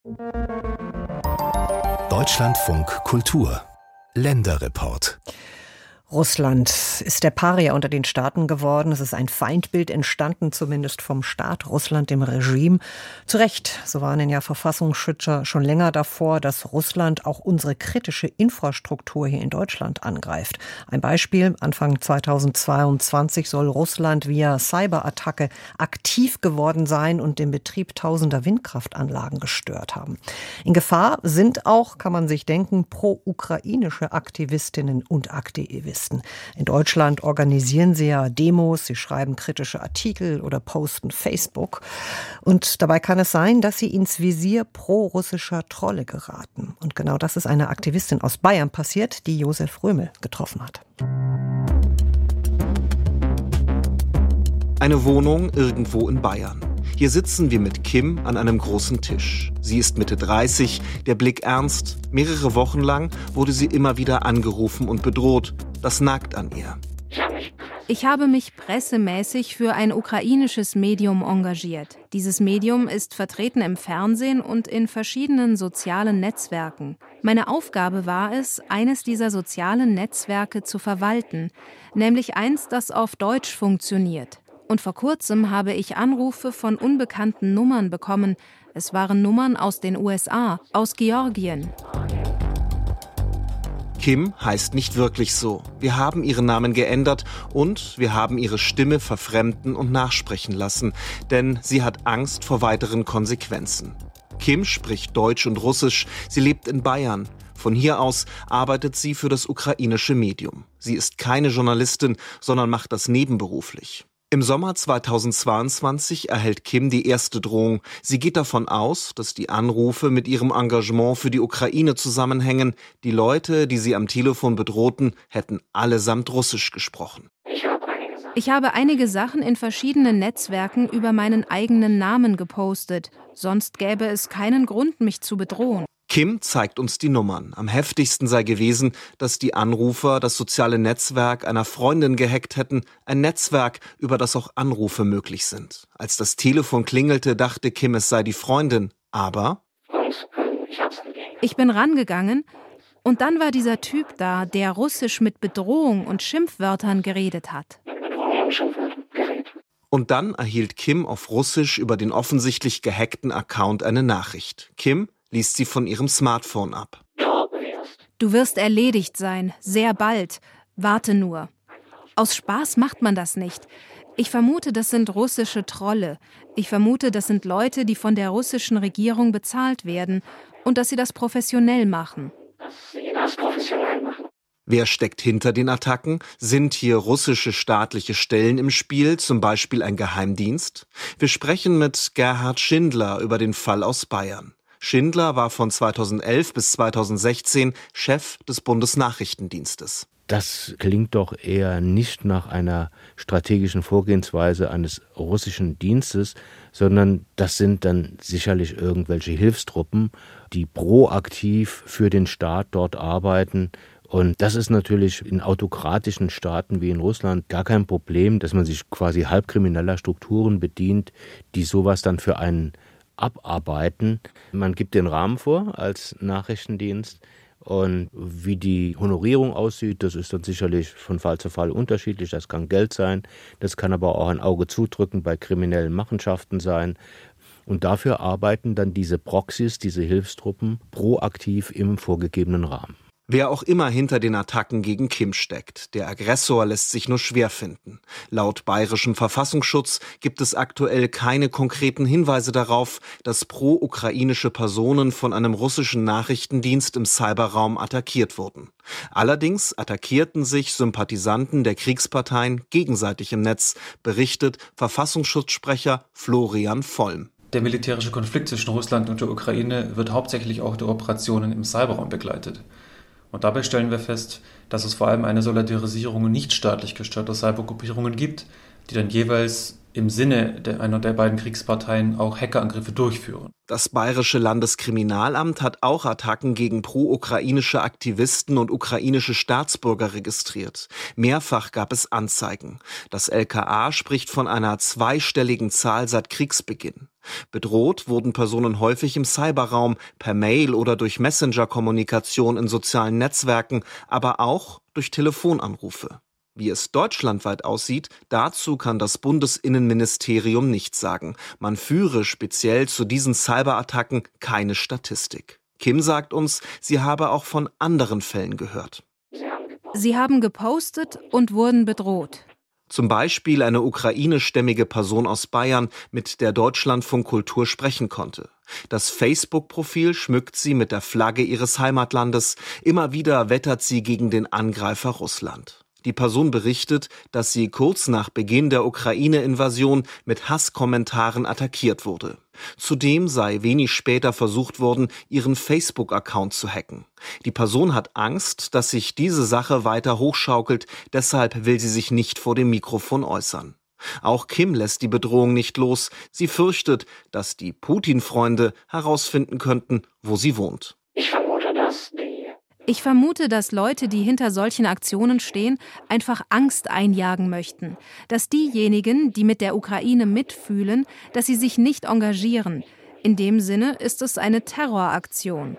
Deutschlandfunk Kultur Länderreport. Russland ist der Paria unter den Staaten geworden. Es ist ein Feindbild entstanden, zumindest vom Staat Russland, dem Regime. Zu Recht, so warnen ja Verfassungsschützer schon länger davor, dass Russland auch unsere kritische Infrastruktur hier in Deutschland angreift. Ein Beispiel: Anfang 2022 soll Russland via Cyberattacke aktiv geworden sein und den Betrieb tausender Windkraftanlagen gestört haben. In Gefahr sind auch, kann man sich denken, pro-ukrainische Aktivistinnen und Aktivisten. In Deutschland organisieren sie ja Demos, sie schreiben kritische Artikel oder posten Facebook. Und dabei kann es sein, dass sie ins Visier pro-russischer Trolle geraten. Und genau das ist einer Aktivistin aus Bayern passiert, die Josef Römel getroffen hat. Eine Wohnung irgendwo in Bayern. Hier sitzen wir mit Kim an einem großen Tisch. Sie ist Mitte 30, der Blick ernst. Mehrere Wochen lang wurde sie immer wieder angerufen und bedroht. Das nagt an ihr. Ich habe mich pressemäßig für ein ukrainisches Medium engagiert. Dieses Medium ist vertreten im Fernsehen und in verschiedenen sozialen Netzwerken. Meine Aufgabe war es, eines dieser sozialen Netzwerke zu verwalten, nämlich eins, das auf Deutsch funktioniert. Und vor kurzem habe ich Anrufe von unbekannten Nummern bekommen. Es waren Nummern aus den USA, aus Georgien. Kim heißt nicht wirklich so. Wir haben ihren Namen geändert und wir haben ihre Stimme verfremden und nachsprechen lassen, denn sie hat Angst vor weiteren Konsequenzen. Kim spricht Deutsch und Russisch. Sie lebt in Bayern. Von hier aus arbeitet sie für das ukrainische Medium. Sie ist keine Journalistin, sondern macht das nebenberuflich. Im Sommer 2022 erhält Kim die erste Drohung. Sie geht davon aus, dass die Anrufe mit ihrem Engagement für die Ukraine zusammenhängen. Die Leute, die sie am Telefon bedrohten, hätten allesamt Russisch gesprochen. Ich habe einige Sachen in verschiedenen Netzwerken über meinen eigenen Namen gepostet. Sonst gäbe es keinen Grund, mich zu bedrohen. Kim zeigt uns die Nummern. Am heftigsten sei gewesen, dass die Anrufer das soziale Netzwerk einer Freundin gehackt hätten. Ein Netzwerk, über das auch Anrufe möglich sind. Als das Telefon klingelte, dachte Kim, es sei die Freundin. Aber ich bin rangegangen und dann war dieser Typ da, der Russisch mit Bedrohung und Schimpfwörtern geredet hat. Und dann erhielt Kim auf Russisch über den offensichtlich gehackten Account eine Nachricht. Kim liest sie von ihrem Smartphone ab. Du wirst erledigt sein, sehr bald. Warte nur. Aus Spaß macht man das nicht. Ich vermute, das sind russische Trolle. Ich vermute, das sind Leute, die von der russischen Regierung bezahlt werden und dass sie das professionell machen. Wer steckt hinter den Attacken? Sind hier russische staatliche Stellen im Spiel, zum Beispiel ein Geheimdienst? Wir sprechen mit Gerhard Schindler über den Fall aus Bayern. Schindler war von 2011 bis 2016 Chef des Bundesnachrichtendienstes. Das klingt doch eher nicht nach einer strategischen Vorgehensweise eines russischen Dienstes, sondern das sind dann sicherlich irgendwelche Hilfstruppen, die proaktiv für den Staat dort arbeiten. Und das ist natürlich in autokratischen Staaten wie in Russland gar kein Problem, dass man sich quasi halbkrimineller Strukturen bedient, die sowas dann für einen abarbeiten. Man gibt den Rahmen vor als Nachrichtendienst und wie die Honorierung aussieht, das ist dann sicherlich von Fall zu Fall unterschiedlich. Das kann Geld sein, das kann aber auch ein Auge zudrücken bei kriminellen Machenschaften sein. Und dafür arbeiten dann diese Proxys, diese Hilfstruppen, proaktiv im vorgegebenen Rahmen. Wer auch immer hinter den Attacken gegen Kim steckt, der Aggressor lässt sich nur schwer finden. Laut bayerischem Verfassungsschutz gibt es aktuell keine konkreten Hinweise darauf, dass pro-ukrainische Personen von einem russischen Nachrichtendienst im Cyberraum attackiert wurden. Allerdings attackierten sich Sympathisanten der Kriegsparteien gegenseitig im Netz, berichtet Verfassungsschutzsprecher Florian Vollm. Der militärische Konflikt zwischen Russland und der Ukraine wird hauptsächlich auch durch Operationen im Cyberraum begleitet. Und dabei stellen wir fest, dass es vor allem eine Solidarisierung nichtstaatlich gesteuerter Cybergruppierungen gibt, die dann jeweils im Sinne einer der beiden Kriegsparteien auch Hackerangriffe durchführen. Das Bayerische Landeskriminalamt hat auch Attacken gegen pro-ukrainische Aktivisten und ukrainische Staatsbürger registriert. Mehrfach gab es Anzeigen. Das LKA spricht von einer zweistelligen Zahl seit Kriegsbeginn. Bedroht wurden Personen häufig im Cyberraum, per Mail oder durch Messenger-Kommunikation in sozialen Netzwerken, aber auch durch Telefonanrufe. Wie es deutschlandweit aussieht, dazu kann das Bundesinnenministerium nichts sagen. Man führe speziell zu diesen Cyberattacken keine Statistik. Kim sagt uns, sie habe auch von anderen Fällen gehört. Sie haben gepostet und wurden bedroht. Zum Beispiel eine ukrainischstämmige Person aus Bayern, mit der Deutschlandfunk Kultur sprechen konnte. Das Facebook-Profil schmückt sie mit der Flagge ihres Heimatlandes. Immer wieder wettert sie gegen den Angreifer Russland. Die Person berichtet, dass sie kurz nach Beginn der Ukraine-Invasion mit Hasskommentaren attackiert wurde. Zudem sei wenig später versucht worden, ihren Facebook-Account zu hacken. Die Person hat Angst, dass sich diese Sache weiter hochschaukelt, deshalb will sie sich nicht vor dem Mikrofon äußern. Auch Kim lässt die Bedrohung nicht los. Sie fürchtet, dass die Putin-Freunde herausfinden könnten, wo sie wohnt. Ich vermute, dass Leute, die hinter solchen Aktionen stehen, einfach Angst einjagen möchten. Dass diejenigen, die mit der Ukraine mitfühlen, dass sie sich nicht engagieren. In dem Sinne ist es eine Terroraktion.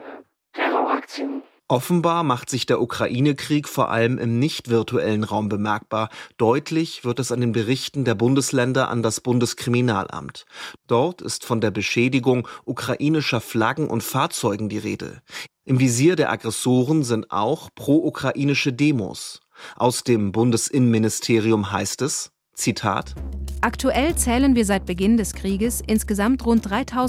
Offenbar macht sich der Ukraine-Krieg vor allem im nicht virtuellen Raum bemerkbar. Deutlich wird es an den Berichten der Bundesländer an das Bundeskriminalamt. Dort ist von der Beschädigung ukrainischer Flaggen und Fahrzeugen die Rede. Im Visier der Aggressoren sind auch pro-ukrainische Demos. Aus dem Bundesinnenministerium heißt es, Zitat: Aktuell zählen wir seit Beginn des Krieges insgesamt rund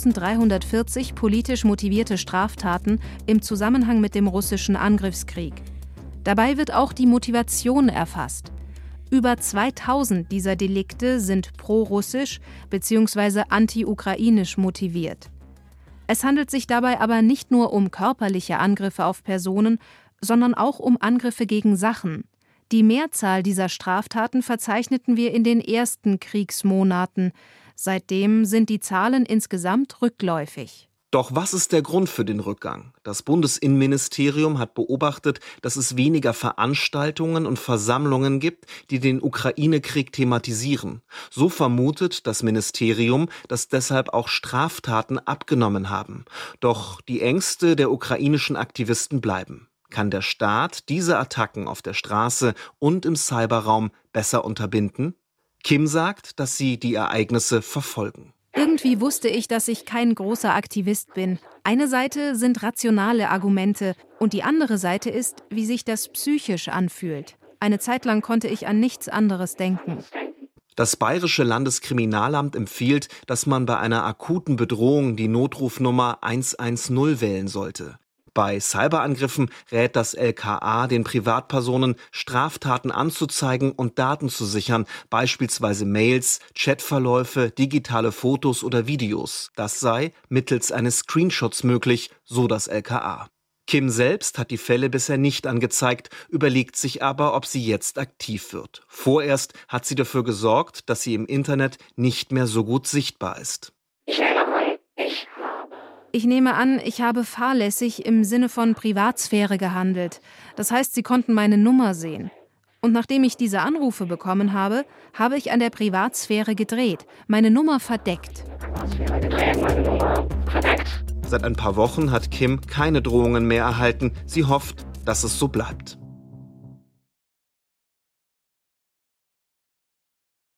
3.340 politisch motivierte Straftaten im Zusammenhang mit dem russischen Angriffskrieg. Dabei wird auch die Motivation erfasst. Über 2.000 dieser Delikte sind pro-russisch bzw. anti-ukrainisch motiviert. Es handelt sich dabei aber nicht nur um körperliche Angriffe auf Personen, sondern auch um Angriffe gegen Sachen. Die Mehrzahl dieser Straftaten verzeichneten wir in den ersten Kriegsmonaten. Seitdem sind die Zahlen insgesamt rückläufig. Doch was ist der Grund für den Rückgang? Das Bundesinnenministerium hat beobachtet, dass es weniger Veranstaltungen und Versammlungen gibt, die den Ukraine-Krieg thematisieren. So vermutet das Ministerium, dass deshalb auch Straftaten abgenommen haben. Doch die Ängste der ukrainischen Aktivisten bleiben. Kann der Staat diese Attacken auf der Straße und im Cyberraum besser unterbinden? Kim sagt, dass sie die Ereignisse verfolgen. Irgendwie wusste ich, dass ich kein großer Aktivist bin. Eine Seite sind rationale Argumente und die andere Seite ist, wie sich das psychisch anfühlt. Eine Zeit lang konnte ich an nichts anderes denken. Das Bayerische Landeskriminalamt empfiehlt, dass man bei einer akuten Bedrohung die Notrufnummer 110 wählen sollte. Bei Cyberangriffen rät das LKA den Privatpersonen, Straftaten anzuzeigen und Daten zu sichern, beispielsweise Mails, Chatverläufe, digitale Fotos oder Videos. Das sei mittels eines Screenshots möglich, so das LKA. Kim selbst hat die Fälle bisher nicht angezeigt, überlegt sich aber, ob sie jetzt aktiv wird. Vorerst hat sie dafür gesorgt, dass sie im Internet nicht mehr so gut sichtbar ist. Ich nehme an, ich habe fahrlässig im Sinne von Privatsphäre gehandelt. Das heißt, sie konnten meine Nummer sehen. Und nachdem ich diese Anrufe bekommen habe, habe ich an der Privatsphäre gedreht, meine Nummer verdeckt. Seit ein paar Wochen hat Kim keine Drohungen mehr erhalten. Sie hofft, dass es so bleibt.